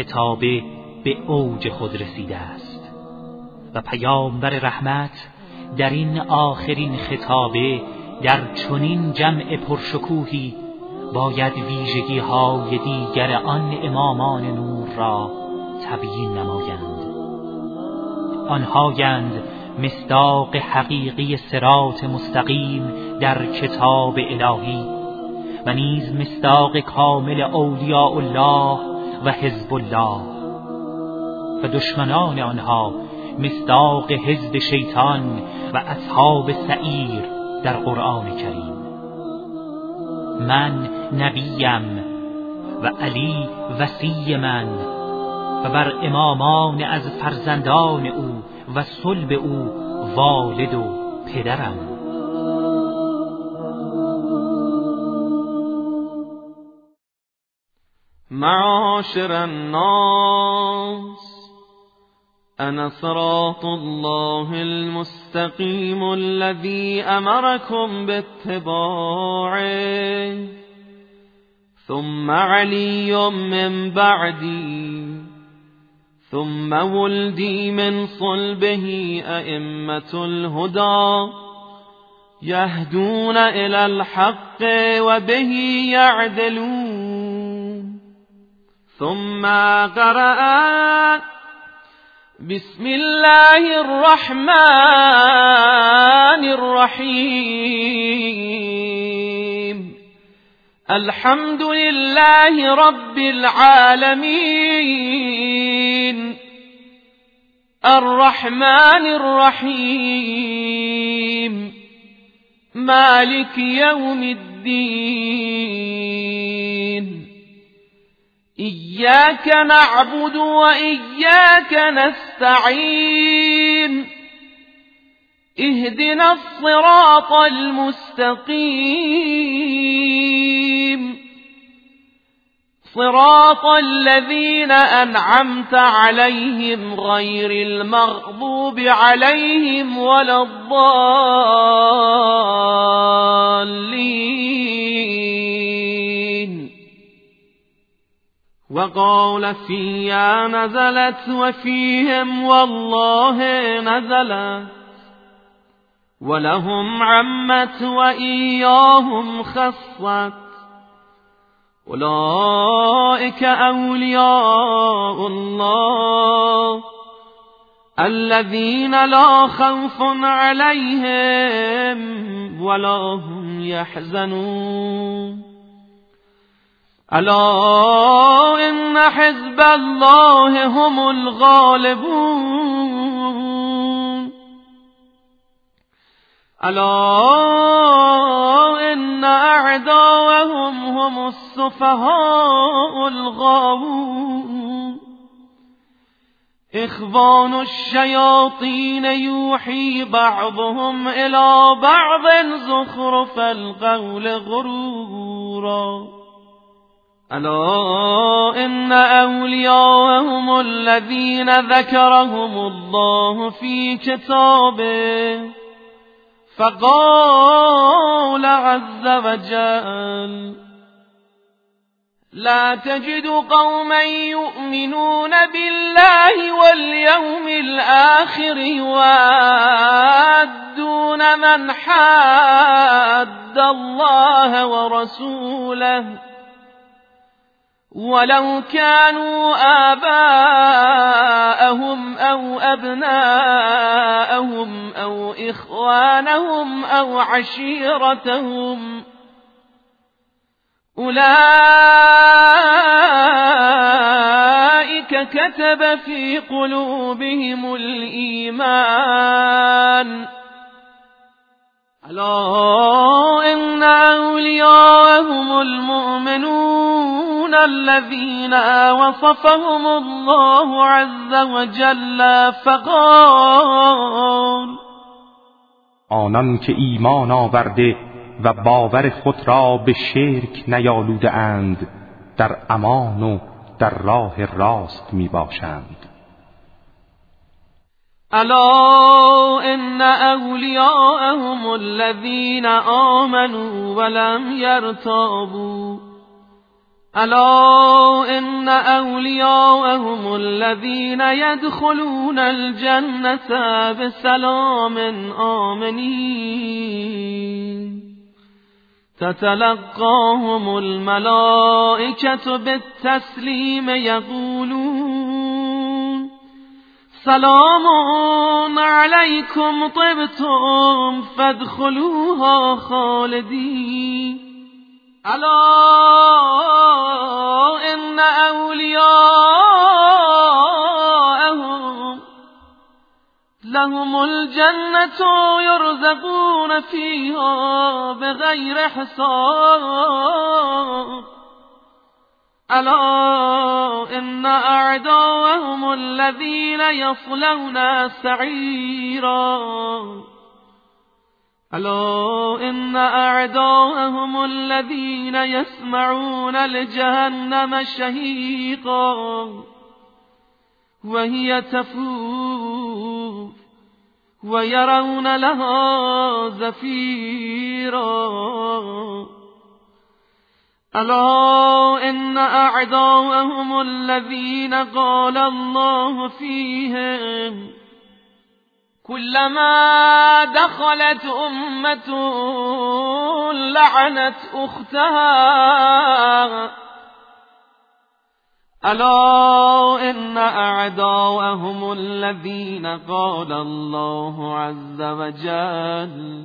خطابه به اوج خود رسیده است و پیامبر رحمت در این آخرین خطابه در چنین جمع پرشکوهی باید ویژگی‌های دیگر آن امامان نور را تبیین نمایند. آنهایند مصداق حقیقی صراط مستقیم در کتاب الهی و نیز مصداق کامل اولیاء الله و حزب الله، و دشمنان آنها مصداق حزب شیطان و اصحاب سعیر در قرآن کریم. من نبیم و علی وصی من و بر امامان از فرزندان او و صلب او والد و پدرم. معاشر الناس، أنا صراط الله المستقيم الذي أمركم باتباعه، ثم علي من بعدي، ثم ولدي من صلبه أئمة الهدى يهدون إلى الحق وبه يعدلون. ثم قرأ بسم الله الرحمن الرحيم الحمد لله رب العالمين الرحمن الرحيم مالك يوم الدين إياك نعبد وإياك نستعين اهدنا الصراط المستقيم صراط الذين أنعمت عليهم غير المغضوب عليهم ولا الضالين. وقال فيها نزلت وفيهم والله نزلت ولهم عمت وإياهم خصت أولئك أولياء الله الذين لا خوف عليهم ولا هم يحزنون. ألا إن حزب الله هم الغالبون. ألا إن أعداءهم هم السفهاء الغاوون. إخوان الشياطين يوحي بعضهم إلى بعض زخرف القول غرورا. ألا إن أولياءهم الذين ذكرهم الله في كتابه فقال عز وجل لا تجد قوما يؤمنون بالله واليوم الآخر يوادون من حاد الله ورسوله ولو كانوا آباءهم أو أبناءهم أو إخوانهم أو عشيرتهم أولئك كتب في قلوبهم الإيمان. ألا إن أولياءهم المؤمنون الذين وصفهم الله عز وجل فقال آنان که ایمان آورده و باور خود را به شرک نیالوده اند در امان و در راه راست می باشند. ألا إن أولياءهم الذين آمنوا ولم يرتابوا الا ان اولیاءهم الذین يدخلون الجنة بسلام آمنین تتلقاهم الملائكة بالتسلیم یقولون سلام علیکم طبتم فادخلوها خالدین الا ان اولیاءهم لهم الجنة يرزقون فيها بغير حساب الا ان اعداءهم الذين يصلون سعيرا الا ان اعداءهم الذين يسمعون لجهنم شهيقا وهي تفور ويرون لها زفيرا الا ان اعداءهم الذين قال الله فيهم كلما دخلت أمة لعنت أختها ألا إن أعداءهم الذين قال الله عز وجل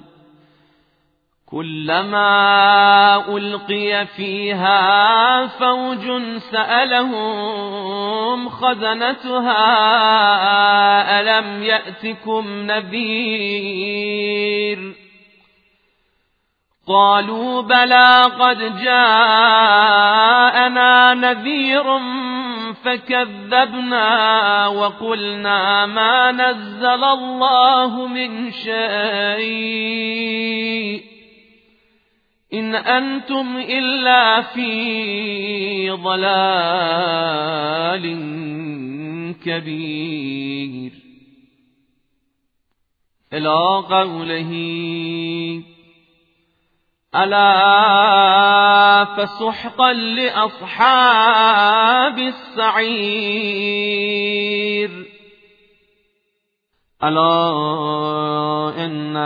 كلما ألقي فيها فوج سألهم خزنتها ألم يأتكم نذير قالوا بلى قد جاءنا نذير فكذبنا وقلنا ما نزل الله من شيء إن أنتم إلا في ضلال كبير إلى قوله ألا فسحقا لأصحاب السعير ألا إن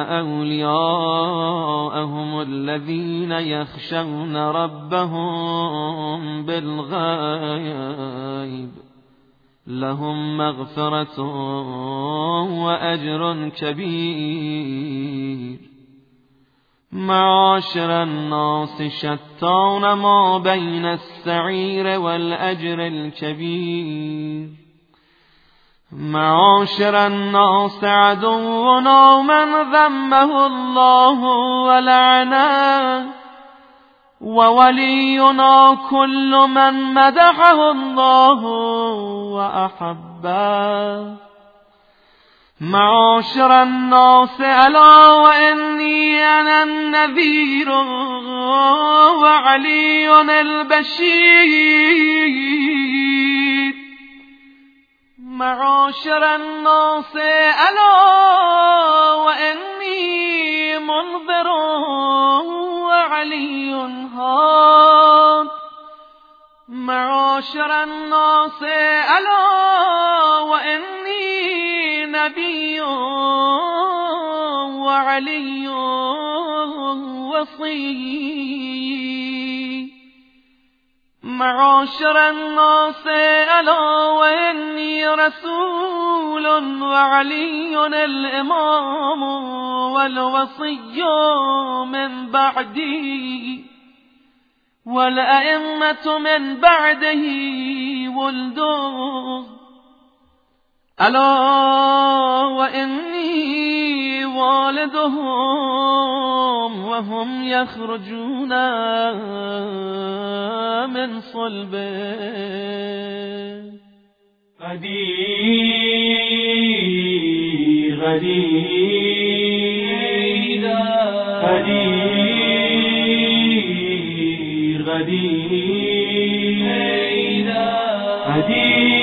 أولياءهم الذين يخشون ربهم بالغيب لهم مغفرة وأجر كبير معاشر الناس شتان ما بين السعير والأجر الكبير معاشر الناس عدونا من ذمه الله ولعنه وولينا كل من مدحه الله وأحبه معاشر الناس ألا وإني أنا النذير وعلي البشير معاشر الناس ألا وإني منذر وعلي هاد معاشر الناس ألا وإني نبي وعلي وصي معاشر الناس ألا وإني رسول وعلي الإمام والوصي من بعدي والأئمة من بعده ولده ألا وإني والدهم وهم يخرجون من صلبه غدير غدير غدير غدير غدير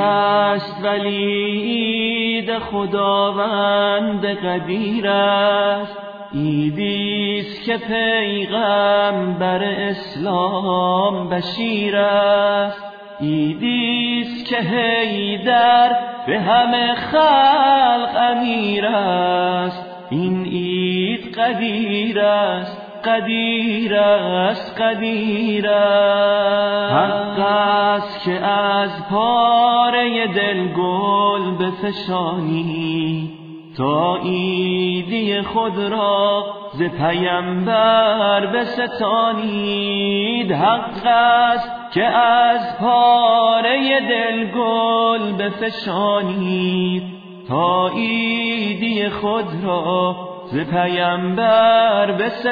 است ولی عید خداوند قدیر است، عیدیست که پیغمبر اسلام بشیر است، عیدیست که حیدر به همه خلق امیر است. این عید قدیر است، قدیر است، قدیر است. حق است که از پاره دل گل بفشانی، تا عیدی خود را ز پیمبر بستانید. حق است که از پاره دل گل بفشانید، تا عیدی خود را ز پیمبر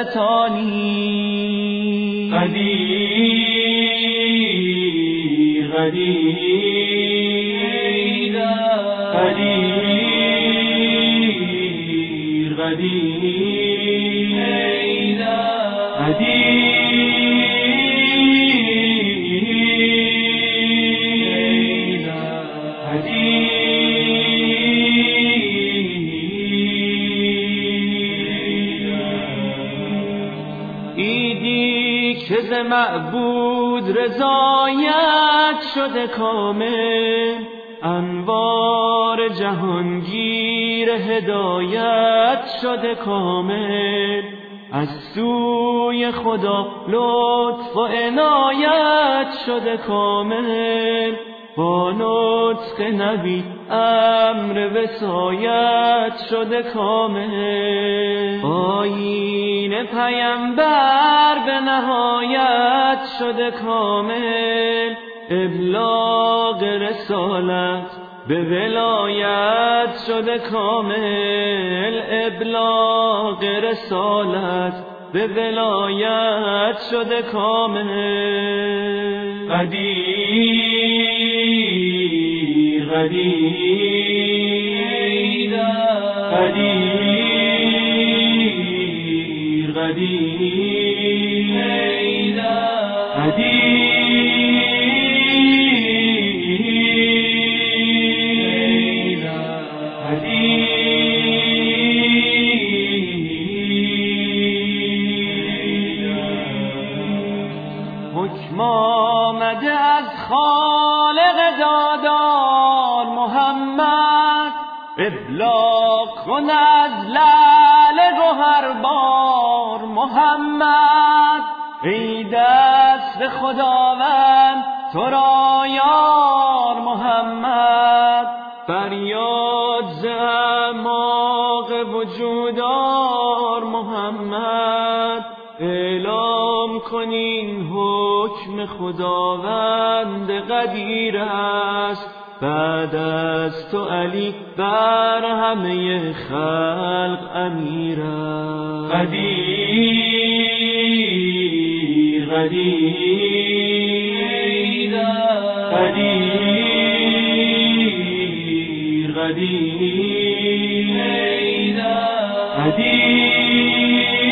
بستانید. قدیر قدیر قدیر قدیر عیدی که ز معبود رضایت شده کامل، انوار جهانگیر هدایت شده کامل، از سوی خدا لطف و عنایت شده کامل، با نطق نبی امر وصایت شده کامل، آیین پیمبر به نهایت شده کامل، ابلاغ رسالت به ولایت شده کامل، ابلاغ رسالت به ولایت شده کامل. قدیر قدیر قدیر قدیر حکم آمده از خالق دادار محمد، ابلاغ کن از لعل گوهربار محمد. ای دست خداوند تو را یار محمد، فریاد ز اعماق وجودار محمد. اعلام کنین حکم خداوند قدیر است، بعد از تو علی بر همه خلق امیر است. قدیر قدیر قدیر قدیر قدیر